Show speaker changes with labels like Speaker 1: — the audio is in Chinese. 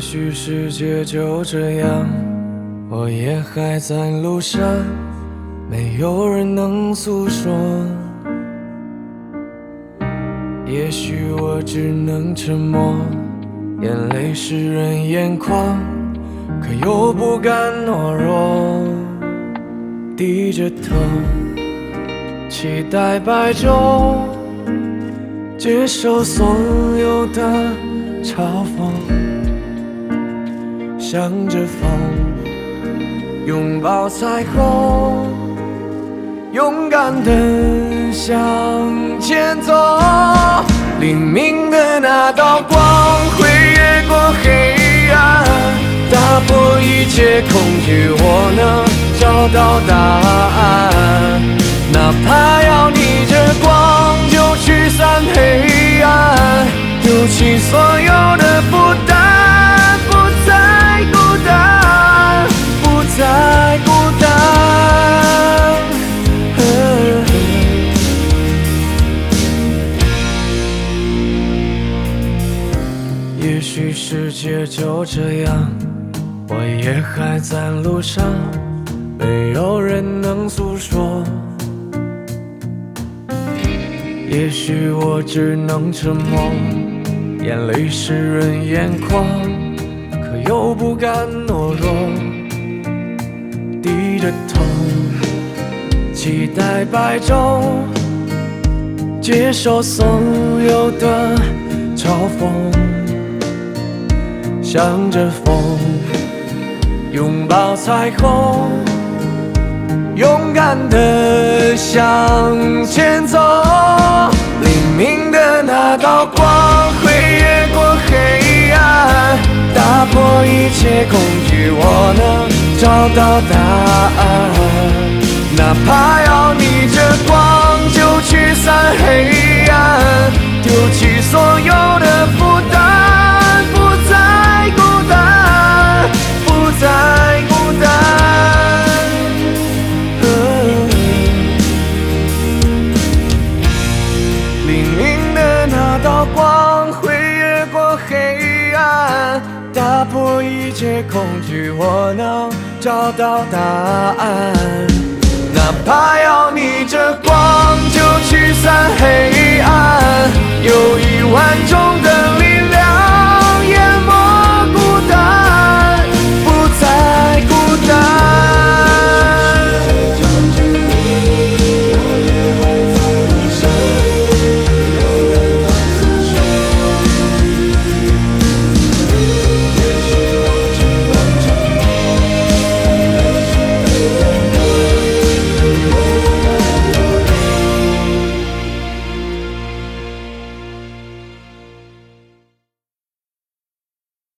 Speaker 1: 许世界就这样，我也还在路上，没有人能诉说。也许我只能沉默，眼泪湿润眼眶，可又不敢懦弱。低着头，期待白昼，接受所有的嘲讽，向着风，拥抱彩虹，勇敢地向前走。黎明的那道光会越过黑暗，打破一切恐惧，我能找到答案。哪怕要逆着光，就驱散黑暗，丢弃所有的负担，不再孤单，不再孤单。也许世界就这样，我也还在路上，没有人能诉说。也许我只能沉默，眼泪湿润眼眶，可又不敢懦弱。低着头，期待白昼，接受所有的嘲讽，向着风，拥抱彩虹，勇敢地向前走。黎明的那道光会越过黑暗，打破一切恐惧，我能找到答案。哪怕要逆着光，就驱散黑暗，丢弃所有的负担，不再孤单，不再孤单。黎明的那道光会越过黑暗，打破一切恐惧，我能找到答案。